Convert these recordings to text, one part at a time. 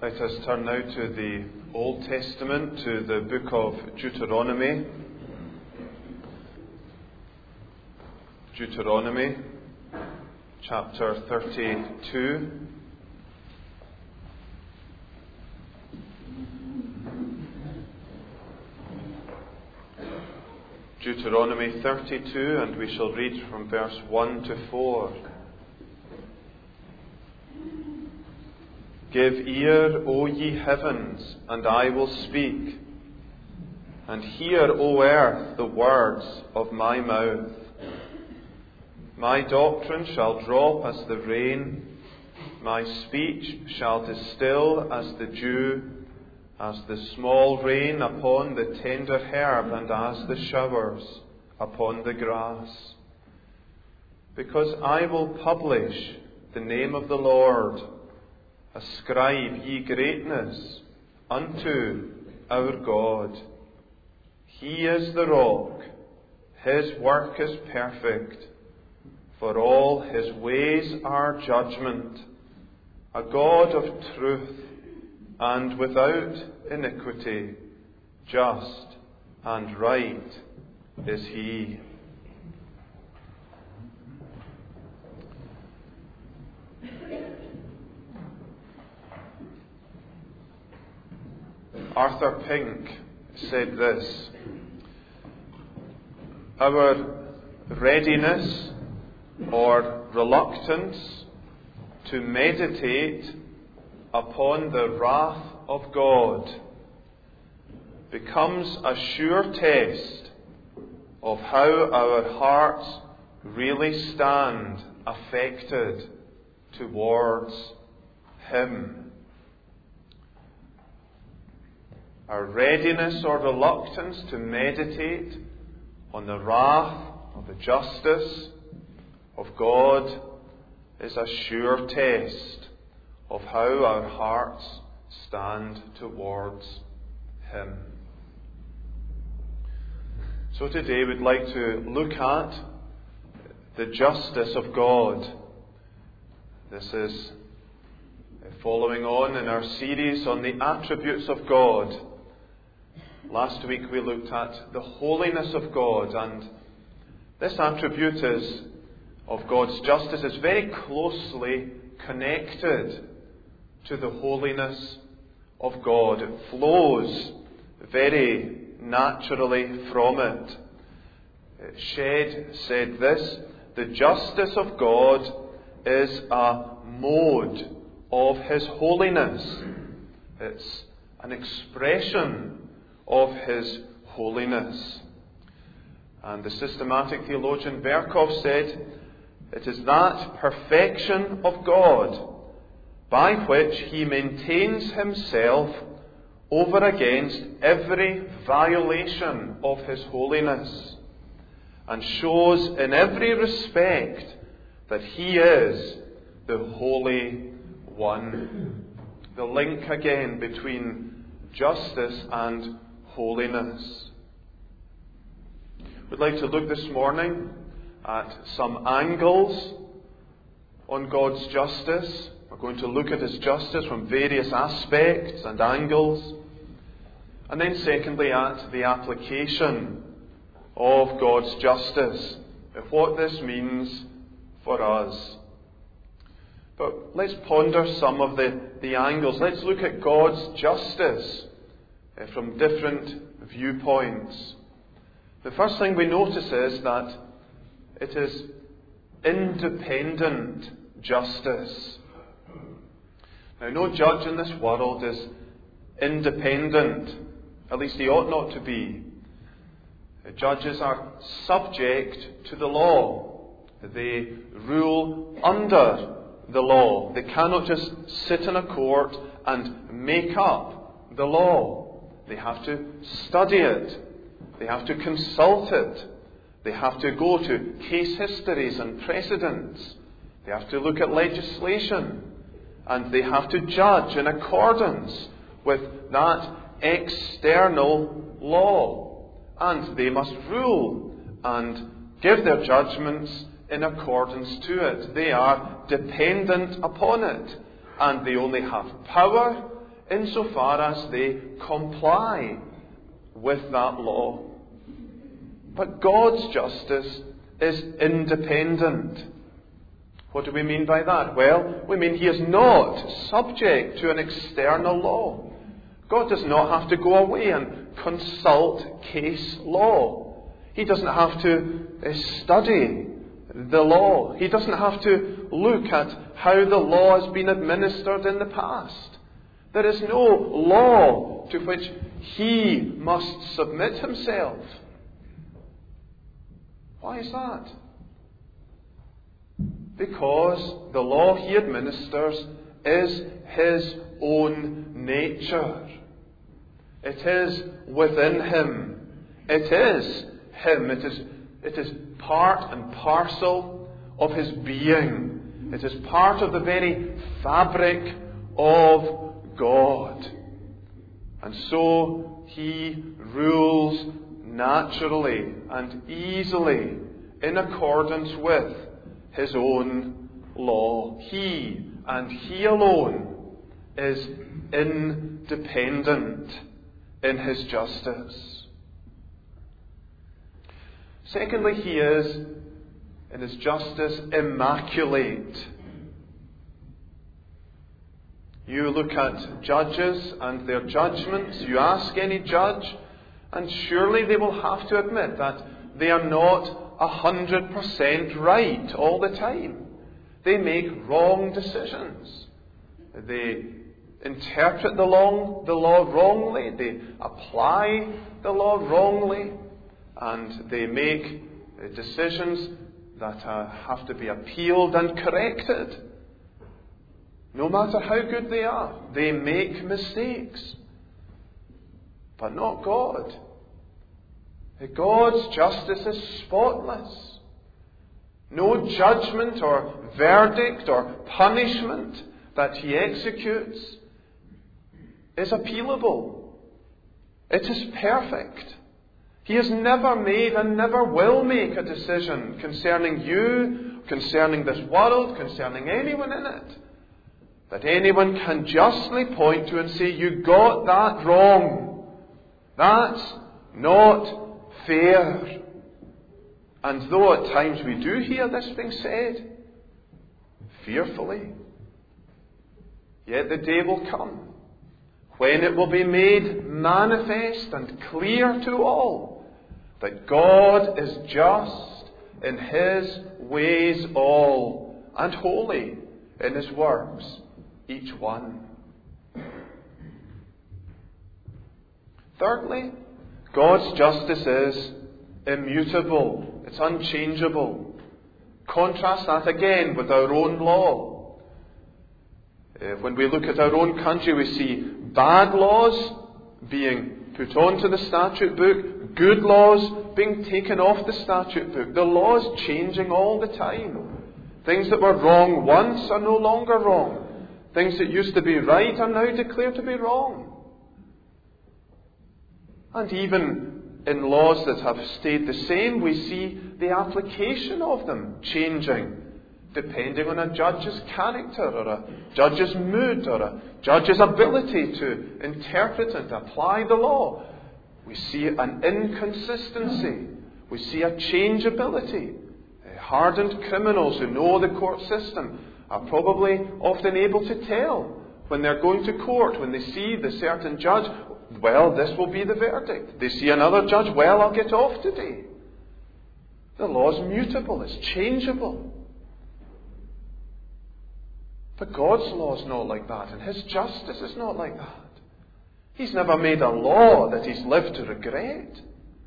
Let us turn now to the Old Testament, to the book of Deuteronomy. Deuteronomy, chapter 32. Deuteronomy 32, and we shall read from verse 1 to 4. Give ear, O ye heavens, and I will speak, and hear, O earth, the words of my mouth. My doctrine shall drop as the rain, my speech shall distill as the dew, as the small rain upon the tender herb, and as the showers upon the grass. Because I will publish the name of the Lord, ascribe ye greatness unto our God. He is the rock, his work is perfect, for all his ways are judgment, a God of truth, and without iniquity, just and right is he. Arthur Pink said this: our readiness or reluctance to meditate upon the wrath of God becomes a sure test of how our hearts really stand affected towards Him. Our readiness or reluctance to meditate on the wrath or the justice of God is a sure test of how our hearts stand towards Him. So today we'd like to look at the justice of God. This is following on in our series on the attributes of God. Last week we looked at the holiness of God, and this attribute of God's justice is very closely connected to the holiness of God. It flows very naturally from it. Shedd said this: the justice of God is a mode of His holiness. It's an expression of His holiness. And the systematic theologian Berkhof said, it is that perfection of God by which He maintains Himself over against every violation of His holiness, and shows in every respect that He is the Holy One. The link again between justice and holiness. We'd like to look this morning at some angles on God's justice. We're going to look at His justice from various aspects and angles. And then secondly, at the application of God's justice, of what this means for us. But let's ponder some of the angles. Let's look at God's justice from different viewpoints. The first thing we notice is that it is independent justice. Now, no judge in this world is independent. At least he ought not to be. Judges are subject to the law. They rule under the law. They cannot just sit in a court and make up the law. They have to study it. They have to consult it. They have to go to case histories and precedents. They have to look at legislation. And they have to judge in accordance with that external law. And they must rule and give their judgments in accordance to it. They are dependent upon it. And they only have power insofar as they comply with that law. But God's justice is independent. What do we mean by that? Well, we mean He is not subject to an external law. God does not have to go away and consult case law. He doesn't have to study the law. He doesn't have to look at how the law has been administered in the past. There is no law to which He must submit Himself. Why is that? Because the law He administers is His own nature. It is within Him. It is Him. It is part and parcel of His being. It is part of the very fabric of God. And so He rules naturally and easily in accordance with His own law. He and He alone is independent in His justice. Secondly, He is, in His justice, immaculate. You look at judges and their judgments, you ask any judge, and surely they will have to admit that they are not 100% right all the time. They make wrong decisions. They interpret the law wrongly. They apply the law wrongly. And they make decisions that have to be appealed and corrected. No matter how good they are, they make mistakes. But not God. God's justice is spotless. No judgment or verdict or punishment that He executes is appealable. It is perfect. He has never made and never will make a decision concerning you, concerning this world, concerning anyone in it, that anyone can justly point to and say, you got that wrong. That's not fair. And though at times we do hear this being said, fearfully, yet the day will come when it will be made manifest and clear to all that God is just in His ways all, and holy in His works, each one. Thirdly, God's justice is immutable. It's unchangeable. Contrast that again with our own law. When we look at our own country, we see bad laws being put onto the statute book, good laws being taken off the statute book. The law is changing all the time. Things that were wrong once are no longer wrong. Things that used to be right are now declared to be wrong. And even in laws that have stayed the same, we see the application of them changing, depending on a judge's character, or a judge's mood, or a judge's ability to interpret and apply the law. We see an inconsistency. We see a changeability. Hardened criminals who know the court system are probably often able to tell when they're going to court, when they see the certain judge, well, this will be the verdict. They see another judge, well, I'll get off today. The law is mutable, it's changeable. But God's law is not like that, and His justice is not like that. He's never made a law that He's lived to regret.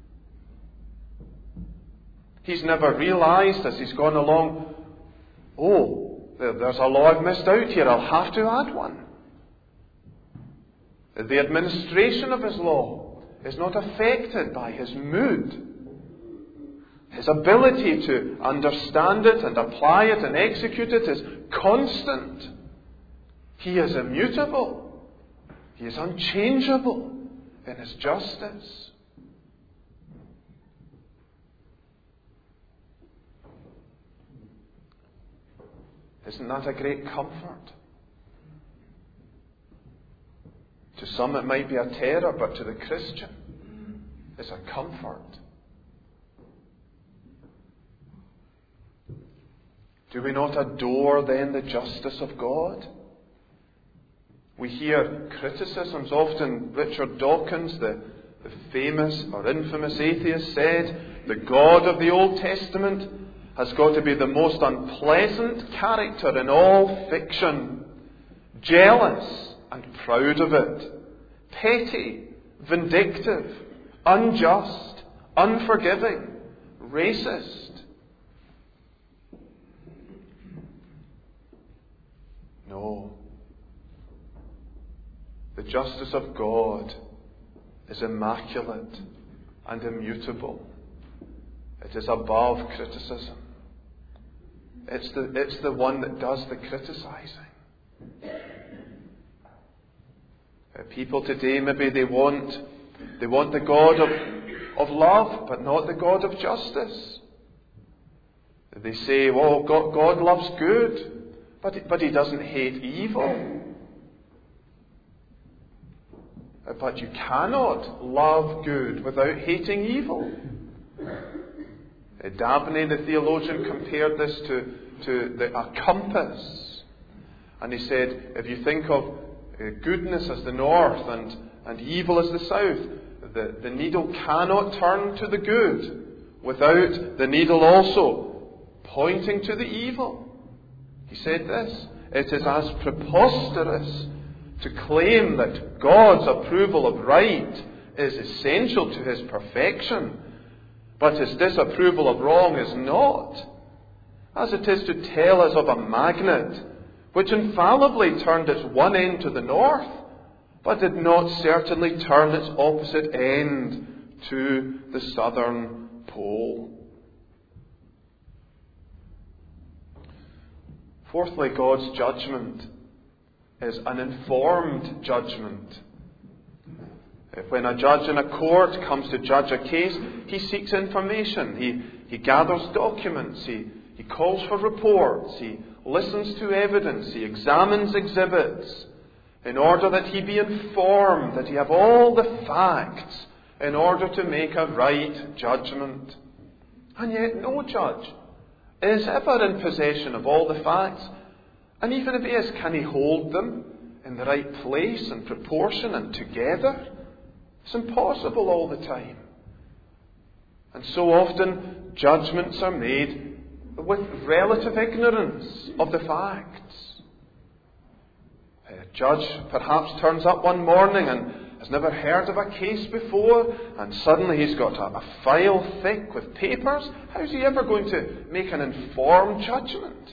He's never realized as He's gone along, oh, there's a law I've missed out here, I'll have to add one. The administration of His law is not affected by His mood. His ability to understand it and apply it and execute it is constant. He is immutable. He is unchangeable in His justice. Isn't that a great comfort? some it might be a terror, but to the Christian, it's a comfort. Do we not adore then the justice of God? We hear criticisms. Often Richard Dawkins, the famous or infamous atheist, said the God of the Old Testament has got to be the most unpleasant character in all fiction. Jealous and proud of it. Petty, vindictive, unjust, unforgiving, racist. No. The justice of God is immaculate and immutable. It is above criticism. It's the one that does the criticizing. People today, maybe they want the God of love, but not the God of justice. They say, well, God loves good, but He doesn't hate evil. But you cannot love good without hating evil. Dabney, the theologian, compared this to a compass. And he said, if you think of goodness as the north and evil as the south, the needle cannot turn to the good without the needle also pointing to the evil. He said this, it is as preposterous to claim that God's approval of right is essential to His perfection, but His disapproval of wrong is not, as it is to tell us of a magnet which infallibly turned its one end to the north, but did not certainly turn its opposite end to the southern pole. Fourthly, God's judgment is an informed judgment. When a judge in a court comes to judge a case, he seeks information. He gathers documents. He calls for reports. He listens to evidence. He examines exhibits in order that he be informed, that he have all the facts in order to make a right judgment. And yet no judge is ever in possession of all the facts. And even if he is, can he hold them in the right place and proportion and together? It's impossible all the time. And so often judgments are made with relative ignorance of the facts. A judge perhaps turns up one morning and has never heard of a case before, and suddenly he's got a file thick with papers. How's he ever going to make an informed judgment?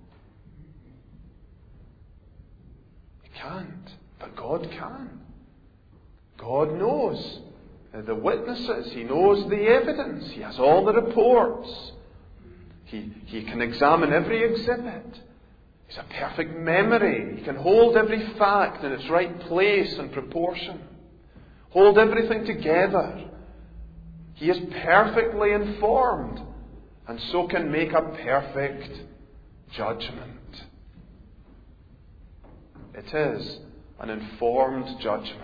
He can't, but God can. God knows the witnesses. He knows the evidence. He has all the reports. He can examine every exhibit. He's a perfect memory. He can hold every fact in its right place and proportion. Hold everything together. He is perfectly informed and so can make a perfect judgment. It is an informed judgment.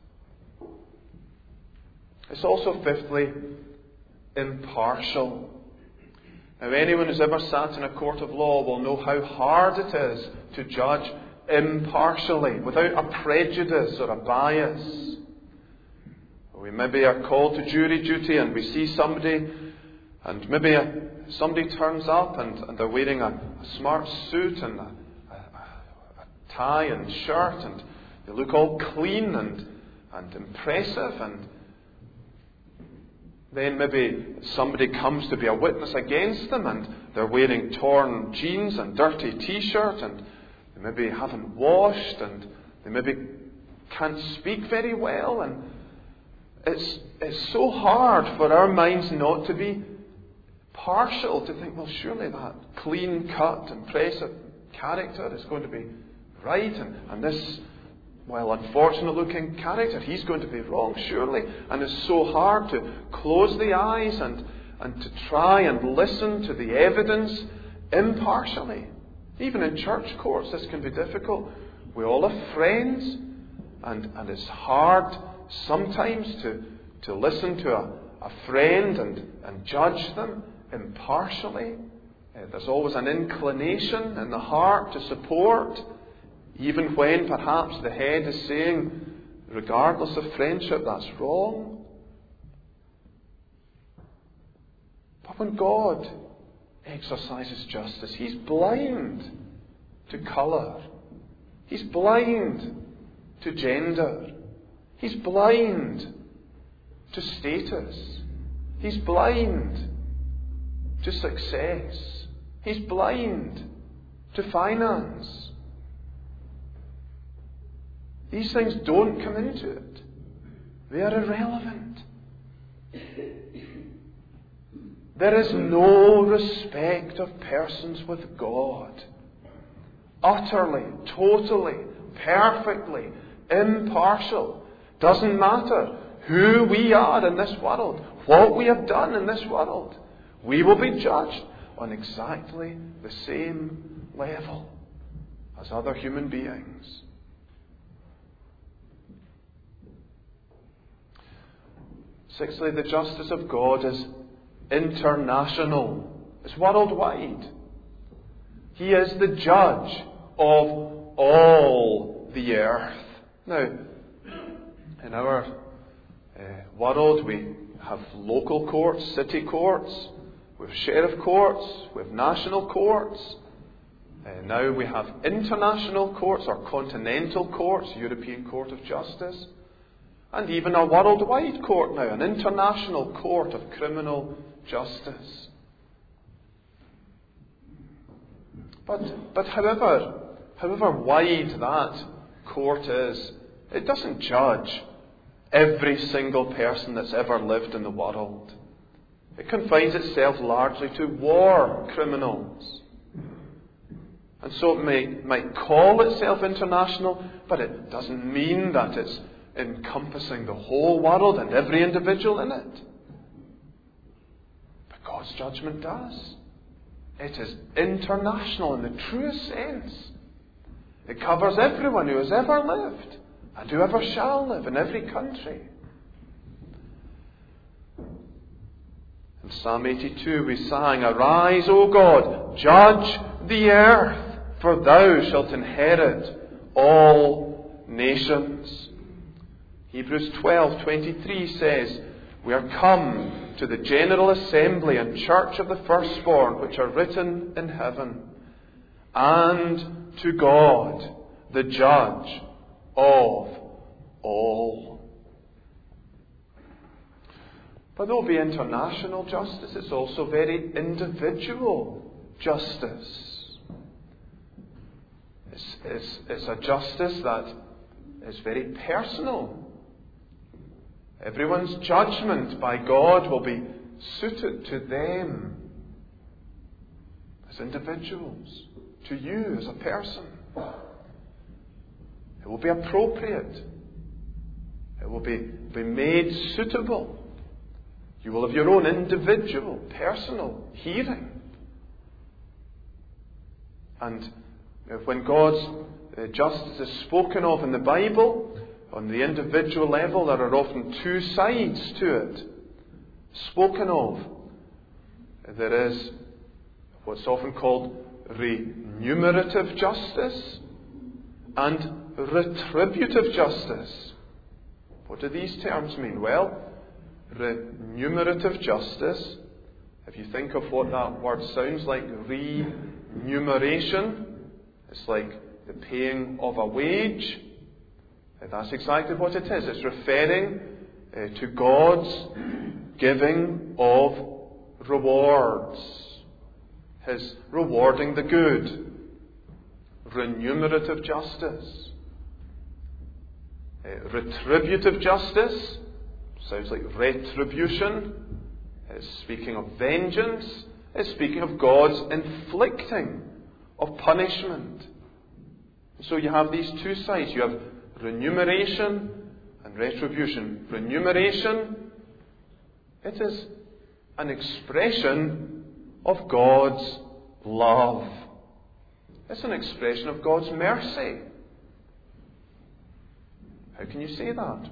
It's also, fifthly, impartial. Now, anyone who's ever sat in a court of law will know how hard it is to judge impartially, without a prejudice or a bias. We maybe are called to jury duty and we see somebody, and maybe somebody turns up and they're wearing a smart suit and a tie and shirt, and they look all clean and impressive, and then maybe somebody comes to be a witness against them and they're wearing torn jeans and dirty t-shirt, and they maybe haven't washed, and they maybe can't speak very well, and it's so hard for our minds not to be partial, to think, well, surely that clean-cut, impressive character is going to be right, and this, well, unfortunate-looking character, he's going to be wrong, surely. And it's so hard to close the eyes and to try and listen to the evidence impartially. Even in church courts, this can be difficult. We all have friends, And it's hard sometimes to listen to a friend and judge them impartially. There's always an inclination in the heart to support, even when perhaps the head is saying, regardless of friendship, that's wrong. But when God exercises justice, He's blind to colour. He's blind to gender. He's blind to status. He's blind to success. He's blind to finance. These things don't come into it. They are irrelevant. There is no respect of persons with God. Utterly, totally, perfectly impartial. Doesn't matter who we are in this world, what we have done in this world. We will be judged on exactly the same level as other human beings. Sixthly, the justice of God is international. It's worldwide. He is the judge of all the earth. Now, in our world, we have local courts, city courts, we have sheriff courts, we have national courts. Now we have international courts or continental courts, European Court of Justice, and even a worldwide court now, an international court of criminal justice. But however wide that court is, it doesn't judge every single person that's ever lived in the world. It confines itself largely to war criminals. And so it might call itself international, but it doesn't mean that it's encompassing the whole world and every individual in it. But God's judgment does. It is international in the truest sense. It covers everyone who has ever lived and whoever shall live in every country. In Psalm 82 we sang, "Arise, O God, judge the earth, for thou shalt inherit all nations." Hebrews 12:23 says, "We are come to the general assembly and church of the firstborn, which are written in heaven, and to God, the judge of all." But there will be international justice. It's also very individual justice. It's a justice that is very personal. Everyone's judgment by God will be suited to them as individuals, to you as a person. It will be appropriate. It will be made suitable. You will have your own individual, personal hearing. And when God's justice is spoken of in the Bible, on the individual level, there are often two sides to it spoken of. There is what's often called remunerative justice and retributive justice. What do these terms mean? Well, remunerative justice, if you think of what that word sounds like, remuneration, it's like the paying of a wage. That's exactly what it is. It's referring to God's giving of rewards. His rewarding the good. Remunerative justice. Retributive justice sounds like retribution. It's speaking of vengeance. It's speaking of God's inflicting of punishment. So you have these two sides. You have remuneration and retribution. Remuneration, it is an expression of God's love. It's an expression of God's mercy. How can you say that?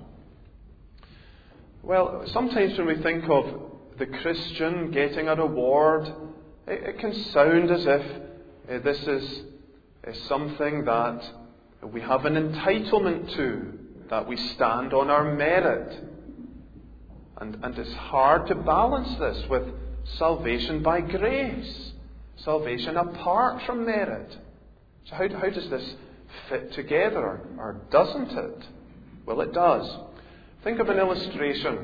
Well, sometimes when we think of the Christian getting a reward, it can sound as if this is something that we have an entitlement to, that we stand on our merit. And it's hard to balance this with salvation by grace, salvation apart from merit. So how does this fit together, or doesn't it? Well, it does. Think of an illustration.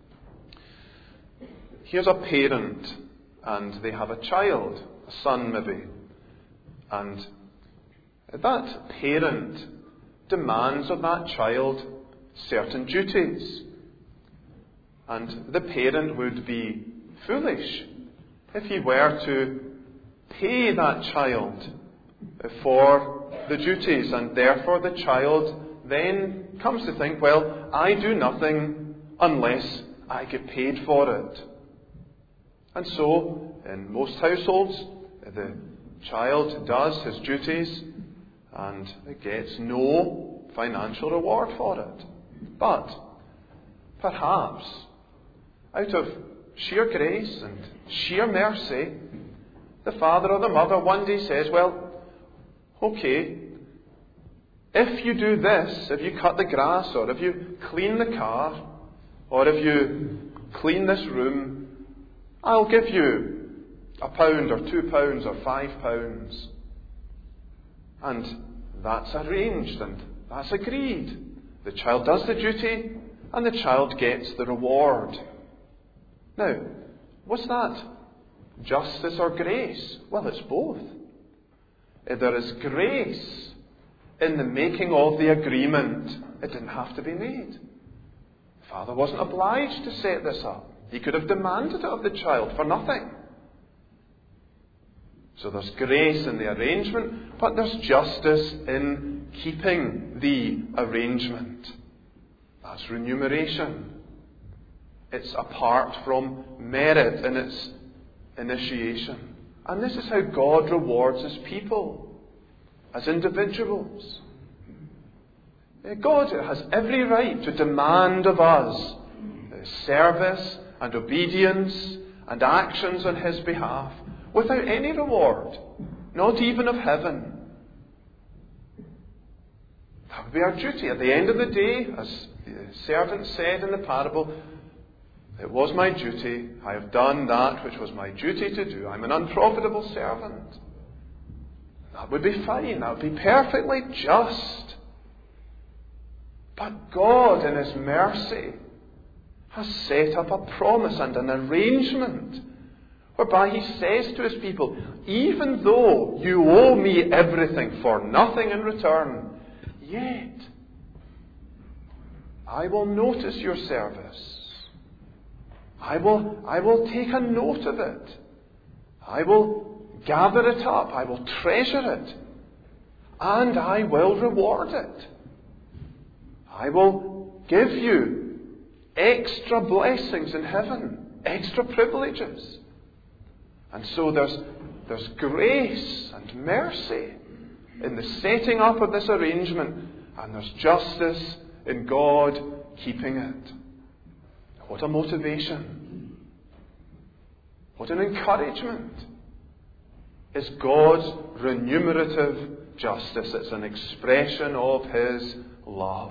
Here's a parent, and they have a child, a son maybe. And that parent demands of that child certain duties. And the parent would be foolish if he were to pay that child for the duties, and therefore the child then comes to think, well, I do nothing unless I get paid for it. And so, in most households, the child does his duties and gets no financial reward for it. But perhaps, out of sheer grace and sheer mercy, the father or the mother one day says, well, okay, if you do this, if you cut the grass, or if you clean the car, or if you clean this room, I'll give you £1 or £2 or £5. And that's arranged and that's agreed. The child does the duty and the child gets the reward. Now, what's that? Justice or grace? Well, it's both. There is grace in the making of the agreement. It didn't have to be made. The father wasn't obliged to set this up. He could have demanded it of the child for nothing. So there's grace in the arrangement, but there's justice in keeping the arrangement. That's remuneration. It's apart from merit in its initiation. And this is how God rewards His people as individuals. God has every right to demand of us service and obedience and actions on His behalf without any reward, not even of heaven. That would be our duty. At the end of the day, as the servant said in the parable, it was my duty. I have done that which was my duty to do. I'm an unprofitable servant. That would be fine. That would be perfectly just. But God, in His mercy, has set up a promise and an arrangement whereby He says to His people, even though you owe me everything for nothing in return, yet I will notice your service. I will take a note of it. I will gather it up. I will treasure it. And I will reward it. I will give you extra blessings in heaven, extra privileges. And so there's grace and mercy in the setting up of this arrangement, and there's justice in God keeping it. What a motivation. What an encouragement. Is God's remunerative justice. It's an expression of His love.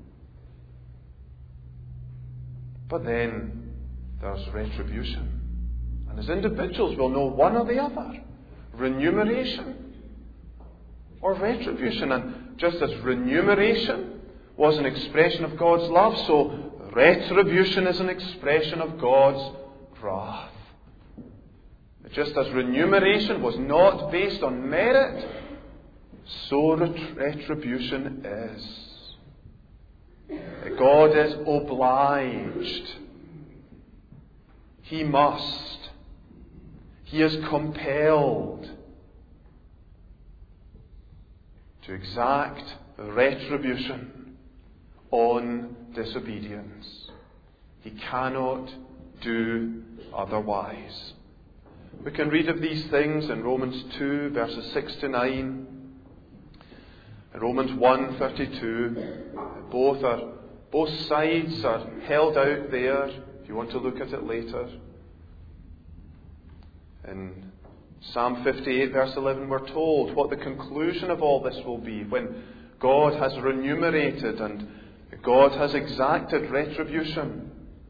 But then there's retribution. And as individuals we'll know one or the other. Remuneration or retribution. And just as remuneration was an expression of God's love, so retribution is an expression of God's wrath. Just as remuneration was not based on merit, so retribution is. God is obliged. He must. He is compelled to exact retribution on disobedience. He cannot do otherwise. We can read of these things in Romans 2, verses 6 to 9. In Romans 1:32, both sides are held out there, if you want to look at it later. In Psalm 58 verse 11, we're told what the conclusion of all this will be when God has remunerated and God has exacted retribution.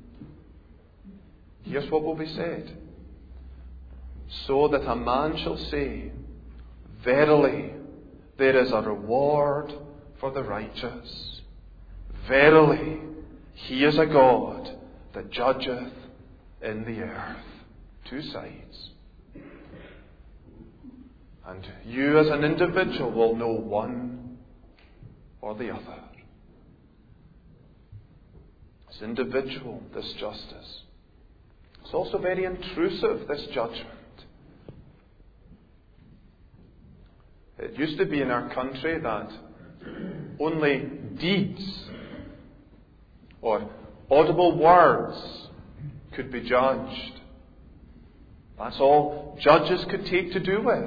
Here's what will be said. So that a man shall say, verily, there is a reward for the righteous. Verily, he is a God that judgeth in the earth. Two sides. And you as an individual will know one or the other. As individual, this justice. It's also very intrusive, this judgment. It used to be in our country that only deeds or audible words could be judged. That's all judges could take to do with.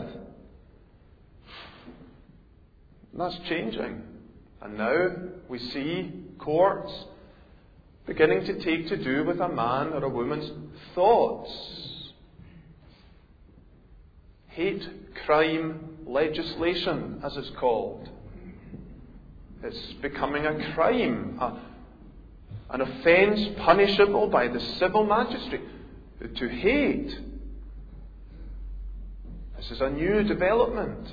And that's changing. And now we see courts beginning to take to do with a man or a woman's thoughts. Hate crime legislation, as it's called. It's becoming a crime, an offence punishable by the civil magistrate. To hate. This is a new development.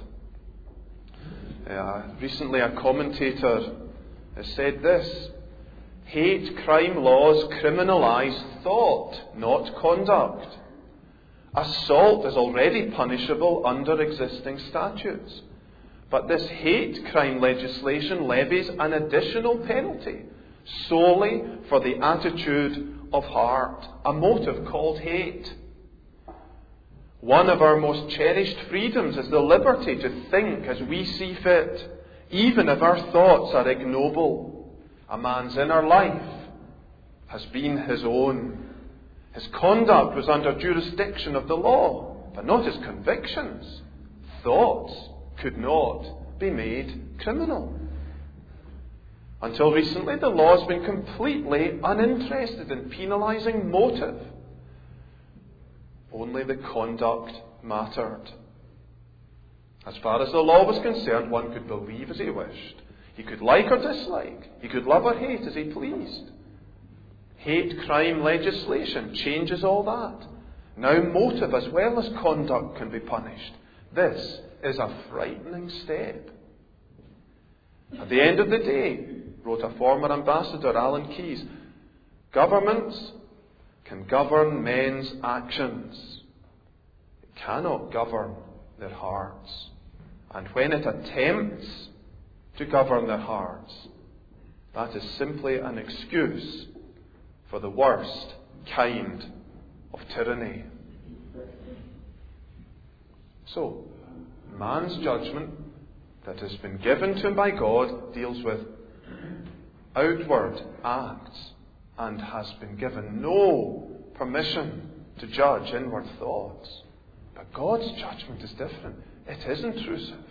Recently a commentator has said this: hate crime laws criminalise thought, not conduct. Assault is already punishable under existing statutes. But this hate crime legislation levies an additional penalty solely for the attitude of heart, a motive called hate. One of our most cherished freedoms is the liberty to think as we see fit, even if our thoughts are ignoble. A man's inner life has been his own. His conduct was under jurisdiction of the law, but not his convictions. Thoughts could not be made criminal. Until recently, the law has been completely uninterested in penalising motive. Only the conduct mattered. As far as the law was concerned, one could believe as he wished. He could like or dislike. He could love or hate as he pleased. Hate crime legislation changes all that. Now motive as well as conduct can be punished. This is a frightening step. At the end of the day, wrote a former ambassador, Alan Keyes, governments can govern men's actions. It cannot govern their hearts. And when it attempts to govern their hearts, that is simply an excuse for the worst kind of tyranny. So, man's judgment that has been given to him by God deals with outward acts and has been given no permission to judge inward thoughts. But God's judgment is different. It is intrusive.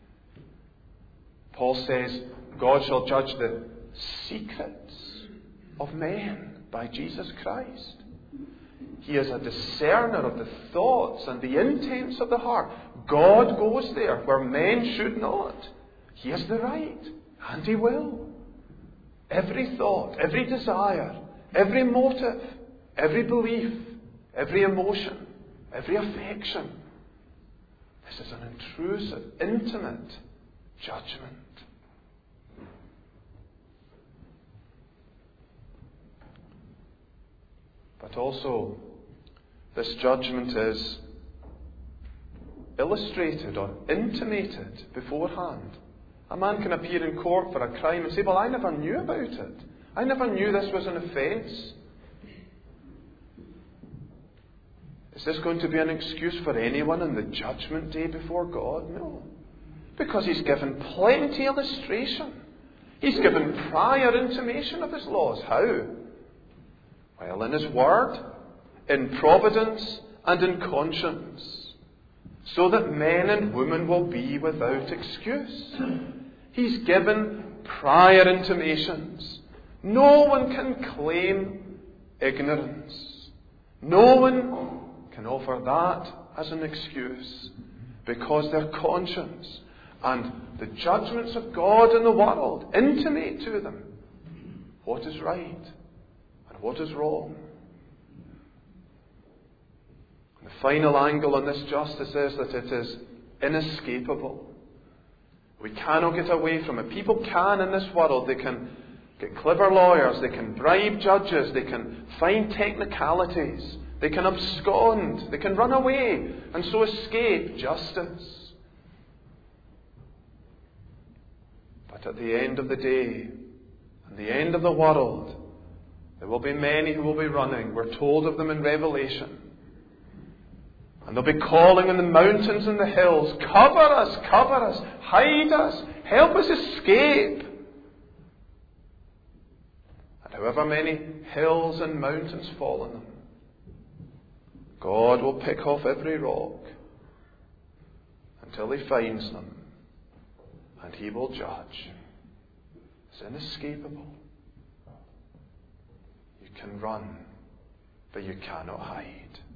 Paul says, God shall judge the secrets of men by Jesus Christ. He is a discerner of the thoughts and the intents of the heart. God goes there where men should not. He has the right, and He will. Every thought, every desire, every motive, every belief, every emotion, every affection. This is an intrusive, intimate judgment. But also, this judgment is illustrated or intimated beforehand. A man can appear in court for a crime and say, well, I never knew about it. I never knew this was an offence. Is this going to be an excuse for anyone on the judgment day before God? No. Because He's given plenty illustration. He's given prior intimation of His laws. How? Well, in His Word, in providence and in conscience, so that men and women will be without excuse. He's given prior intimations. No one can claim ignorance. No one can offer that as an excuse, because their conscience and the judgments of God in the world intimate to them what is right and what is wrong. The final angle on this justice is that it is inescapable. We cannot get away from it. People can in this world. They can get clever lawyers. They can bribe judges. They can find technicalities. They can abscond. They can run away and so escape justice. But at the end of the day, at the end of the world, there will be many who will be running. We're told of them in Revelation. And they'll be calling in the mountains and the hills, cover us, hide us, help us escape. And however many hills and mountains fall on them, God will pick off every rock until He finds them, and He will judge. It's inescapable. You can run, but you cannot hide.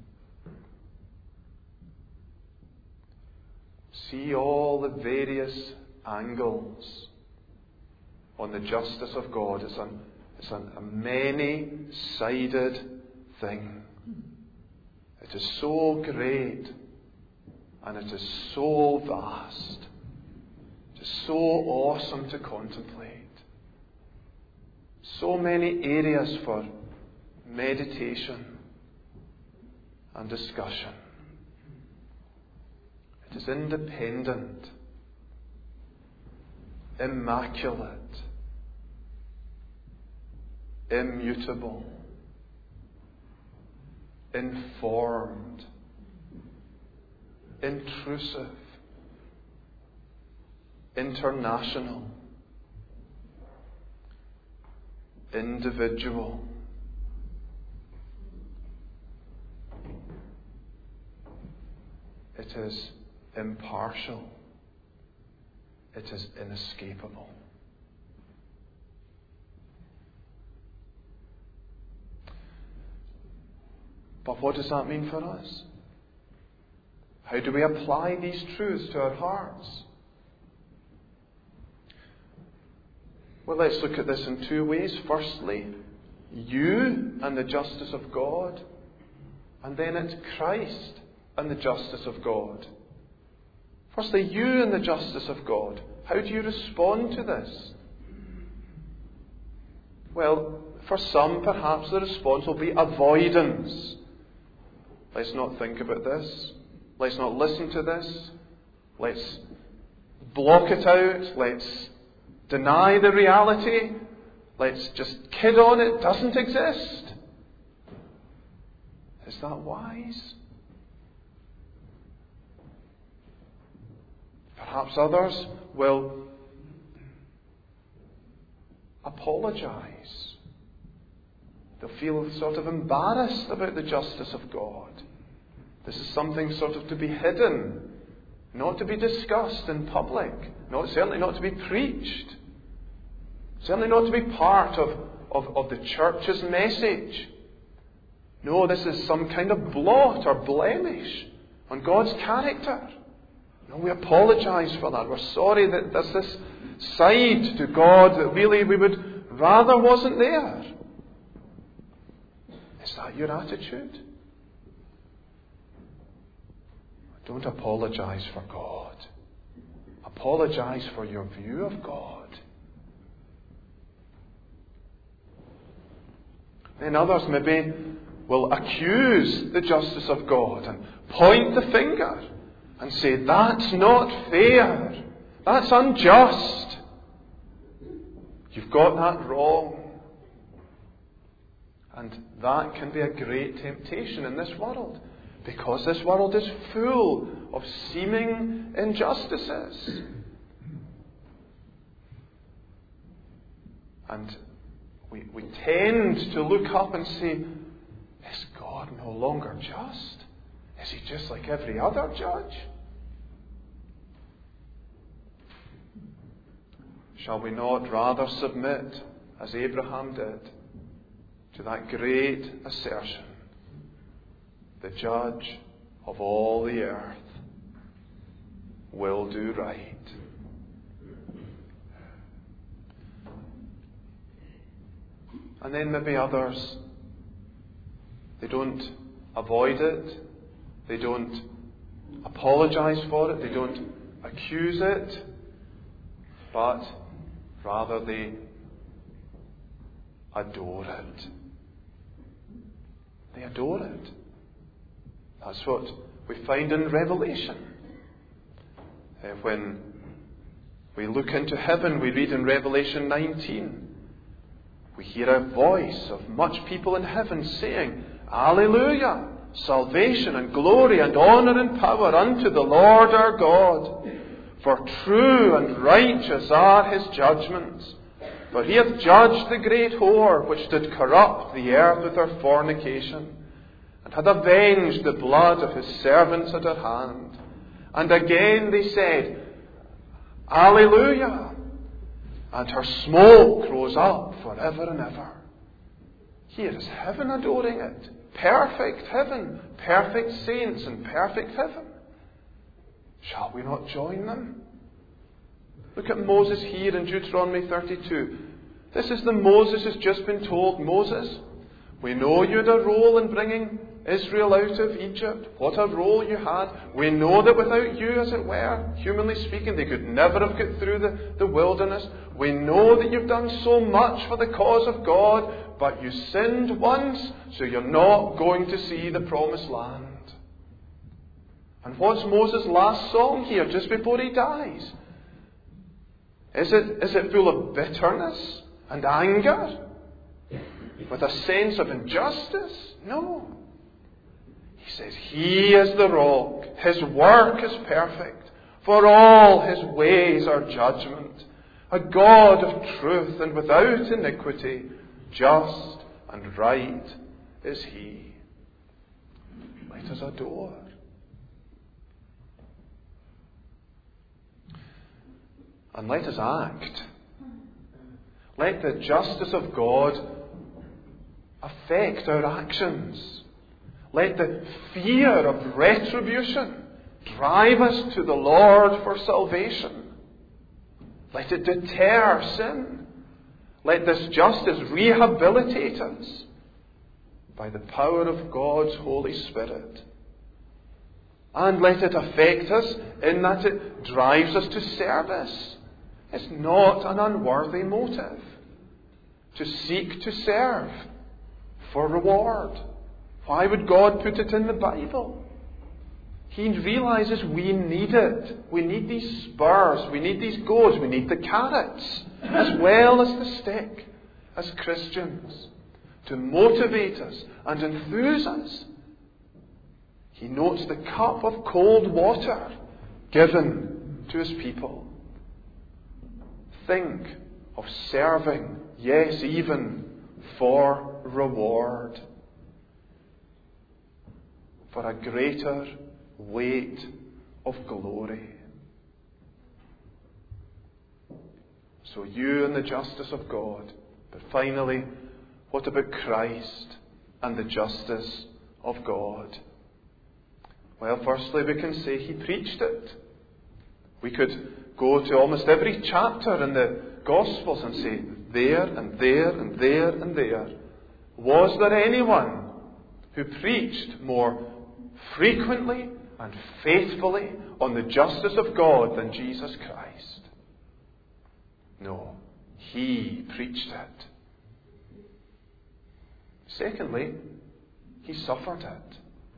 See all the various angles on the justice of God. It's a many-sided thing. It is so great and it is so vast. It is so awesome to contemplate. So many areas for meditation and discussion. It is independent, immaculate, immutable, informed, intrusive, international, individual. It is impartial. It is inescapable. But what does that mean for us? How do we apply these truths to our hearts? Well, let's look at this in two ways. Firstly, you and the justice of God. And then it's Christ and the justice of God. Firstly, you and the justice of God. How do you respond to this? Well, for some, perhaps the response will be avoidance. Let's not think about this. Let's not listen to this. Let's block it out. Let's deny the reality. Let's just kid on it doesn't exist. Is that wise? Perhaps others will apologize. They'll feel sort of embarrassed about the justice of God. This is something sort of to be hidden, not to be discussed in public, certainly not to be preached, certainly not to be part of the church's message. No, this is some kind of blot or blemish on God's character. No, we apologize for that. We're sorry that there's this side to God that really we would rather wasn't there. Is that your attitude? Don't apologize for God. Apologize for your view of God. Then others maybe will accuse the justice of God and point the finger and say, that's not fair. That's unjust. You've got that wrong. And that can be a great temptation in this world, because this world is full of seeming injustices. And we tend to look up and say, is God no longer just? Is He just like every other judge? shall we not rather submit, as Abraham did, to that great assertion? The Judge of all the earth will do right. And then maybe others, they don't avoid it, they don't apologize for it, they don't accuse it, but rather they adore it. They adore it. That's what we find in Revelation. When we look into heaven, we read in Revelation 19, we hear a voice of much people in heaven saying, Alleluia! Salvation and glory and honour and power unto the Lord our God. For true and righteous are his judgments. For he hath judged the great whore, which did corrupt the earth with her fornication, and hath avenged the blood of his servants at her hand. And again they said, Alleluia! And her smoke rose up forever and ever. Here is heaven adoring it. Perfect heaven, perfect saints and perfect heaven. Shall we not join them? Look at Moses here in Deuteronomy 32. This is the Moses who's just been told, Moses, we know you had a role in bringing Israel out of Egypt. What a role you had. We know that without you, as it were, humanly speaking, they could never have got through the wilderness. We know that you've done so much for the cause of God, but you sinned once, so you're not going to see the promised land. And what's Moses' last song here, just before he dies? Is it full of bitterness and anger? With a sense of injustice? No. He says, He is the rock. His work is perfect. For all His ways are judgment. A God of truth and without iniquity. Just and right is He. Let us adore. And let us act. Let the justice of God affect our actions. Let the fear of retribution drive us to the Lord for salvation. Let it deter sin. Let this justice rehabilitate us by the power of God's Holy Spirit. And let it affect us in that it drives us to service. It's not an unworthy motive to seek to serve for reward. Why would God put it in the Bible? He realizes we need it. We need these spurs. We need these goads. We need the carrots as well as the stick as Christians to motivate us and enthuse us. He notes the cup of cold water given to His people. Think of serving, yes, even for reward, for a greater weight of glory. So you and the justice of God. But finally, what about Christ and the justice of God? Well, firstly, we can say He preached it. We could go to almost every chapter in the Gospels and say, there and there and there and there. Was there anyone who preached more frequently and faithfully on the justice of God than Jesus Christ? No, He preached it. Secondly, He suffered it.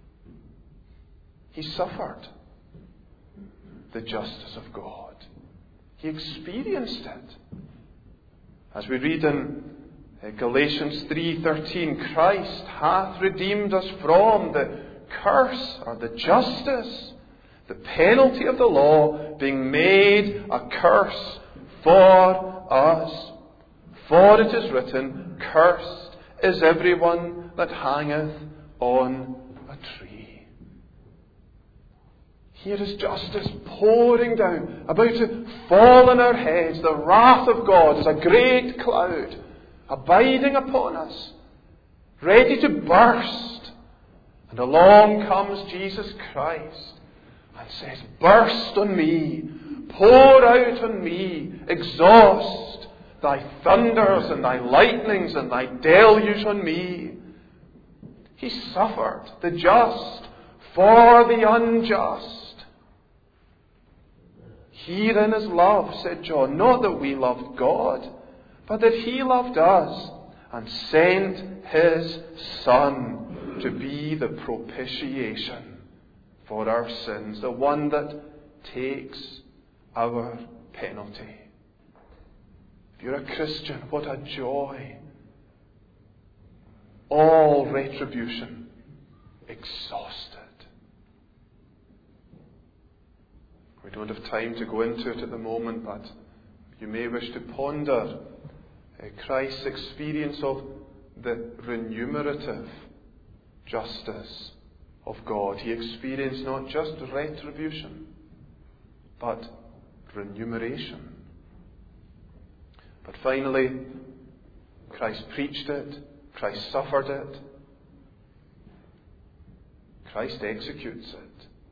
He suffered the justice of God. He experienced it. As we read in Galatians 3:13, Christ hath redeemed us from the curse or the justice, the penalty of the law being made a curse for us. For it is written, cursed is everyone that hangeth on a tree. Here is justice pouring down, about to fall on our heads. The wrath of God is a great cloud abiding upon us, ready to burst. And along comes Jesus Christ and says, burst on me, pour out on me, exhaust thy thunders and thy lightnings and thy deluge on me. He suffered, the just, for the unjust. Herein is love, said John, not that we loved God, but that He loved us and sent His Son to be the propitiation for our sins, the one that takes our penalty. If you're a Christian, what a joy. All retribution exhausted. We don't have time to go into it at the moment, but you may wish to ponder Christ's experience of the remunerative justice of God. He experienced not just retribution, but remuneration. But finally, Christ preached it, Christ suffered it, Christ executes it.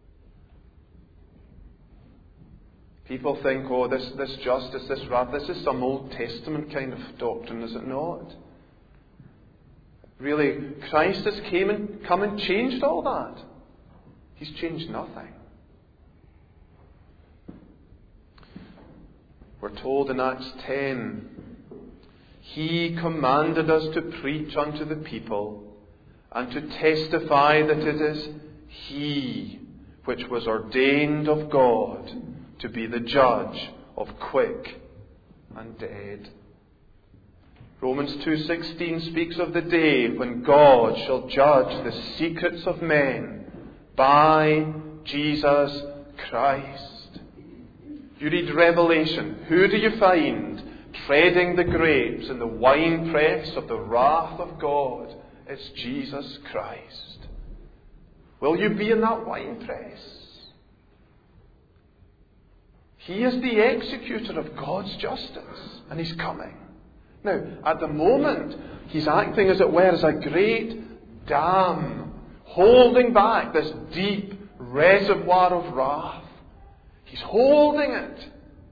People think, oh, this justice, this wrath, this is some Old Testament kind of doctrine, is it not? Really, Christ has come and changed all that. He's changed nothing. We're told in Acts 10, He commanded us to preach unto the people and to testify that it is He which was ordained of God to be the judge of quick and dead. Romans 2:16 speaks of the day when God shall judge the secrets of men by Jesus Christ. You read Revelation, who do you find treading the grapes in the winepress of the wrath of God? It's Jesus Christ. Will you be in that winepress? He is the executor of God's justice, and He's coming. Now, at the moment, He's acting, as it were, as a great dam, holding back this deep reservoir of wrath. He's holding it.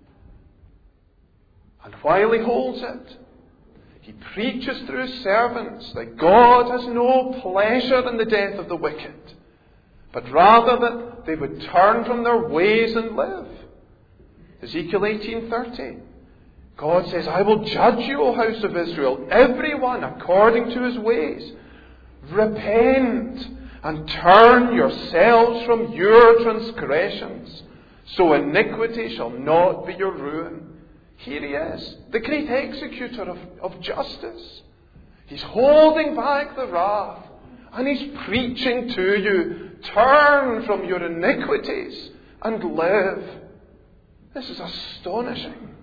And while He holds it, He preaches through His servants that God has no pleasure in the death of the wicked, but rather that they would turn from their ways and live. Ezekiel 18:30. God says, I will judge you, O house of Israel, everyone according to his ways. Repent and turn yourselves from your transgressions, so iniquity shall not be your ruin. Here He is, the great executor of justice. He's holding back the wrath, and He's preaching to you, turn from your iniquities and live. This is astonishing.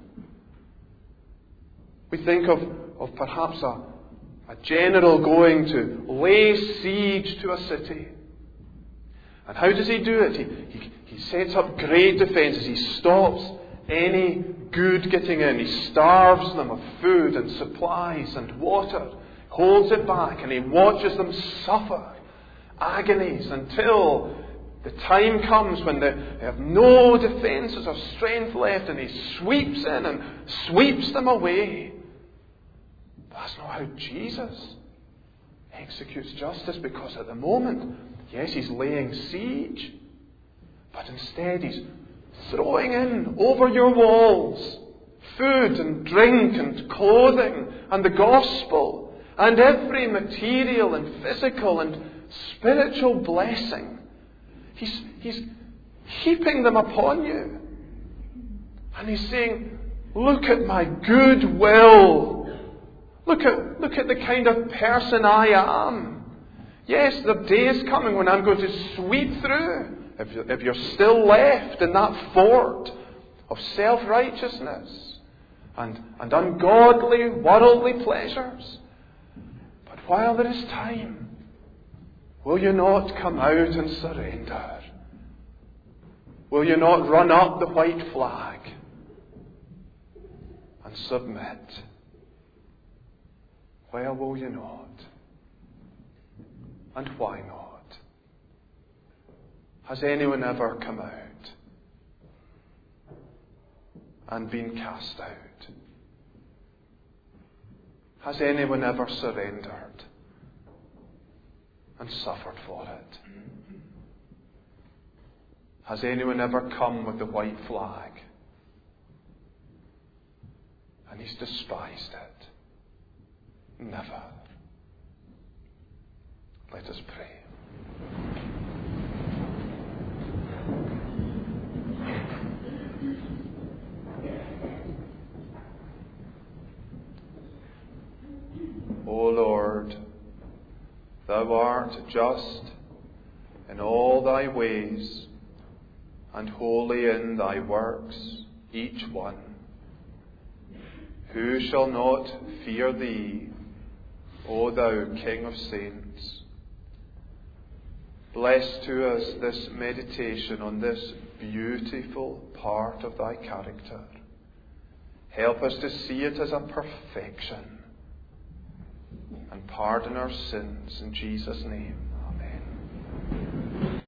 We think of perhaps a general going to lay siege to a city. And how does he do it? He sets up great defences. He stops any good getting in. He starves them of food and supplies and water. Holds it back, and he watches them suffer agonies until the time comes when they have no defences or strength left, and He sweeps in and sweeps them away. But that's not how Jesus executes justice, because at the moment, yes, He's laying siege, but instead He's throwing in over your walls food and drink and clothing and the gospel and every material and physical and spiritual blessing. He's heaping them upon you. And He's saying, look at my good will. Look at the kind of person I am. Yes, the day is coming when I'm going to sweep through. If you're still left in that fort of self-righteousness and ungodly, worldly pleasures. But while there is time, will you not come out and surrender? Will you not run up the white flag and submit? Well, will you not? And why not? Has anyone ever come out and been cast out? Has anyone ever surrendered and suffered for it? Has anyone ever come with the white flag and he's despised it? Never. Let us pray. O Lord, Thou art just in all Thy ways, and holy in Thy works, each one. Who shall not fear Thee, O Thou King of saints? Bless to us this meditation on this beautiful part of Thy character. Help us to see it as a perfection, and pardon our sins in Jesus' name.